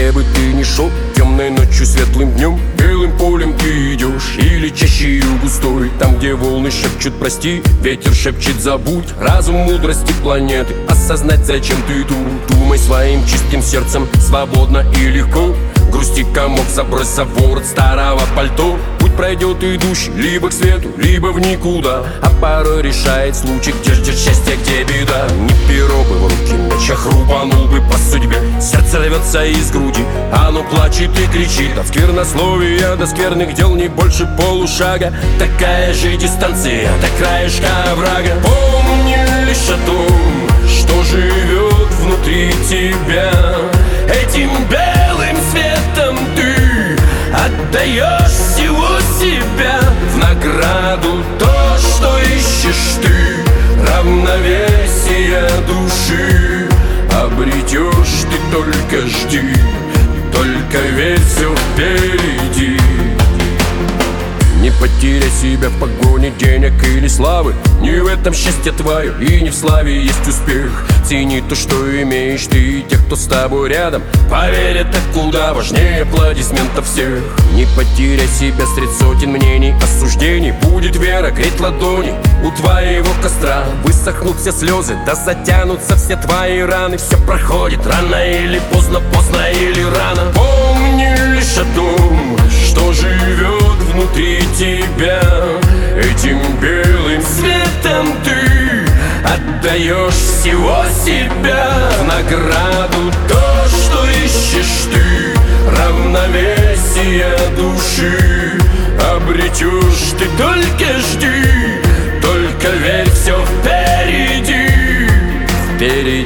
где бы ты ни шел, темной ночью, светлым днем, белым полем ты идешь, или чащею густой, там, где волны шепчут прости, ветер шепчет забудь, разум мудрости планеты, осознать, зачем ты тут. Думай своим чистым сердцем, свободно и легко, грусти комок забрось за ворот старого пальто. Путь пройдет идущий либо к свету, либо в никуда, а порой решает случай, где ждет счастье, где беда. Не перо бы в руки, мечах рубанул бы по судьбе, сердце рвется из груди, оно плачет и кричит от сквернословия до скверных дел не больше полушага. Такая же дистанция до краешка оврага. Помни лишь о том, что живет внутри тебя. Этим белым светом ты отдаешь всего себя в награду то, что ищешь ты, равновесие души обретешь ты, только жди, только верь, все впереди. Не потеряй себя в погоне денег или славы, не в этом счастье твое и не в славе есть успех. Цени то, что имеешь ты, и тех, кто с тобой рядом. Поверь, это куда важнее аплодисментов всех. Не потеряй себя средь сотен мнений, осуждений. Будет вера греть ладони у твоего костра. Высохнут все слезы, да затянутся все твои раны. Все проходит рано или поздно, поздно или рано. Помни лишь о том, что живет внутри тебя. Этим белым светом ты отдаешь всего себя в награду то, что ищешь ты, равновесие души обретешь ты, только жди, только верь, все впереди, впереди.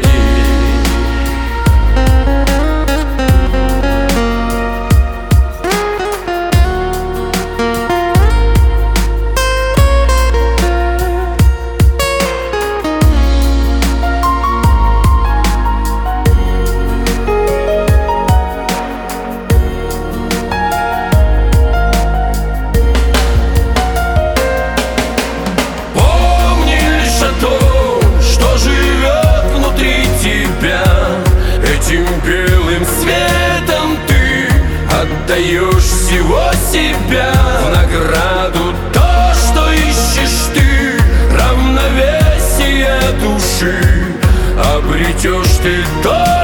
Этим белым светом ты отдаешь всего себя в награду то, что ищешь ты, равновесие души обретешь ты.